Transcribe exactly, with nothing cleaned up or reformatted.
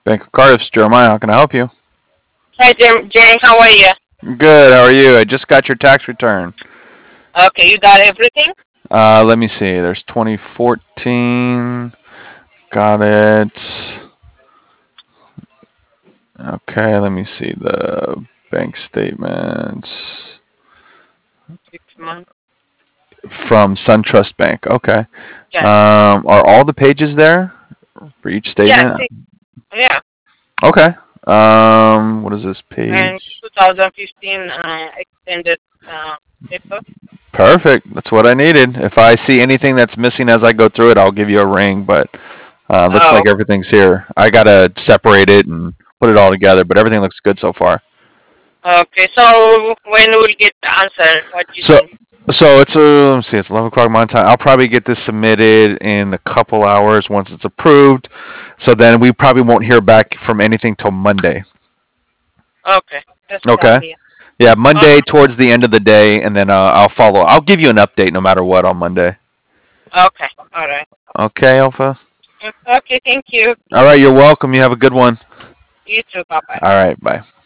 Bank of Cardiff's Jeremiah. How can I help you? Hi, Jim. Jay, how are you? Good. How are you? I just got your tax return. Okay, you got everything? Uh, let me see. There's twenty fourteen. Got it. Okay. Let me see the bank statements Six months. from SunTrust Bank. Okay. Yes. Um, are all the pages there for each Yes. statement? Six. Yeah. Okay. Um, what is this And page? twenty fifteen uh, extended uh, paper. Perfect. That's what I needed. If I see anything that's missing as I go through it, I'll give you a ring. But uh, looks Oh, like everything's here. I gotta separate it and put it all together, but everything looks good so far. okay. So when we'll get the answer, what do you So, think? so it's uh, let me see. It's eleven o'clock my time. I'll probably get this submitted in a couple hours once it's approved. So then we probably won't hear back from anything till Monday. Okay, that's the Okay. idea. Yeah, Uh, Monday towards the end of the day, and then uh, I'll follow. I'll give you an update no matter what on Monday. okay. All right. Okay, Alpha. Mm, okay. Thank you. All right, you're welcome. You have a good one. You too. Bye bye. All right, bye.